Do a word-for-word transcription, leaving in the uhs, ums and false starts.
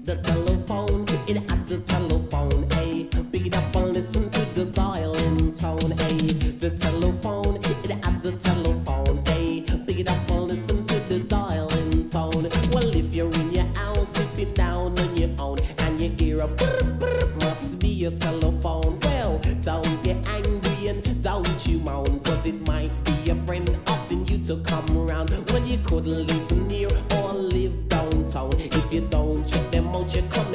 The telephone, it at the telephone, eh? Pick it up and listen to the dialing tone, eh? The telephone, it at the telephone, eh? Pick it up and listen to the dialing tone. Well, if you're in your house sitting down on your own and you hear a brr, brr, must be your telephone. Well, don't get angry and don't you moan, cause it might be your friend asking you to come around when you couldn't live near or live downtown. If you don't check them out, you come